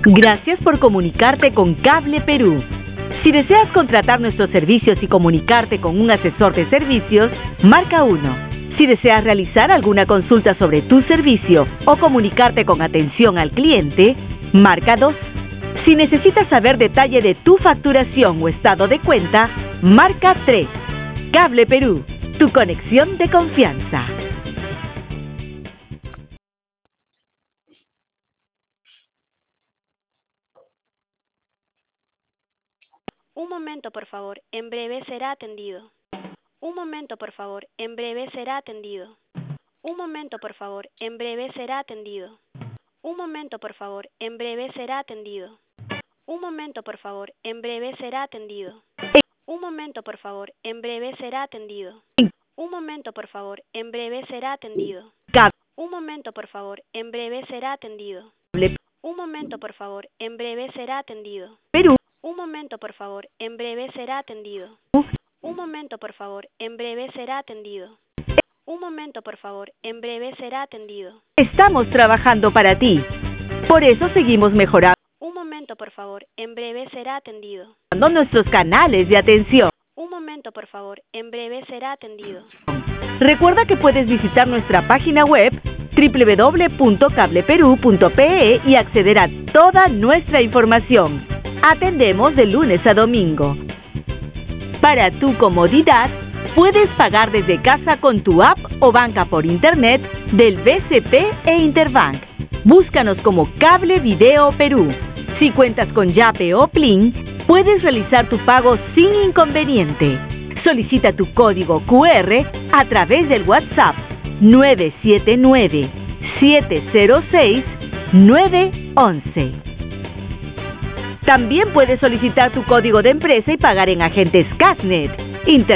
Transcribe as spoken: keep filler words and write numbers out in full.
Gracias por comunicarte con Cable Perú. Si deseas contratar nuestros servicios y comunicarte con un asesor de servicios, marca uno. Si deseas realizar alguna consulta sobre tu servicio o comunicarte con atención al cliente, marca dos. Si necesitas saber detalle de tu facturación o estado de cuenta, marca tres. Cable Perú, tu conexión de confianza. Un momento, por favor. En breve será atendido. Un momento, por favor. En breve será atendido. Un momento, por favor. En breve será atendido. Un momento, por favor. En breve será atendido. Un momento, por favor. En breve será atendido. Un momento, por favor. En breve será atendido. Un momento, por favor. En breve será atendido. Un momento, por favor. En breve será atendido. Un momento, por favor. En breve será atendido. Perú. Un momento, por favor. En breve será atendido. Un momento, por favor. En breve será atendido. Un momento, por favor. En breve será atendido. Estamos trabajando para ti. Por eso seguimos mejorando Un momento, por favor. En breve será atendido. nuestros canales de atención. Un momento, por favor. En breve será atendido. Recuerda que puedes visitar nuestra página web doble u doble u doble u punto cable perú punto pe e y acceder a toda nuestra información. Atendemos de lunes a domingo. Para tu comodidad, puedes pagar desde casa con tu app o banca por internet del B C P e Interbank. Búscanos como Cable Video Perú. Si cuentas con Yape o Plin, puedes realizar tu pago sin inconveniente. Solicita tu código cu erre a través del WhatsApp nueve siete nueve, siete cero seis, nueve once. También puedes solicitar tu código de empresa y pagar en agentes Casnet, Inter